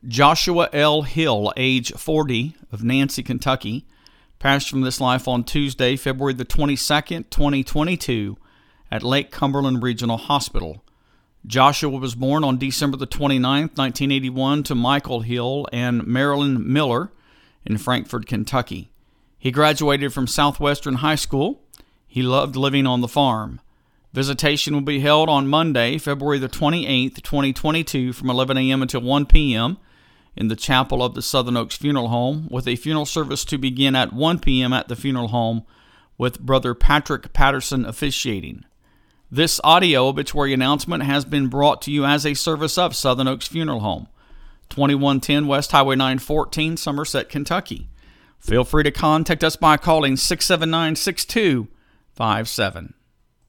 Joshua L. Hill, age 40, of Nancy, Kentucky, passed from this life on Tuesday, February the 22nd, 2022, at Lake Cumberland Regional Hospital. Joshua was born on December the 29th, 1981, to Michael Hill and Marilyn Miller in Frankfort, Kentucky. He graduated from Southwestern High School. He loved living on the farm. Visitation will be held on Monday, February the 28th, 2022, from 11 a.m. until 1 p.m. in the chapel of the Southern Oaks Funeral Home, with a funeral service to begin at 1 p.m. at the funeral home, with Brother Patrick Patterson officiating. This audio obituary announcement has been brought to you as a service of Southern Oaks Funeral Home, 2110 West Highway 914, Somerset, Kentucky. Feel free to contact us by calling 679-6257.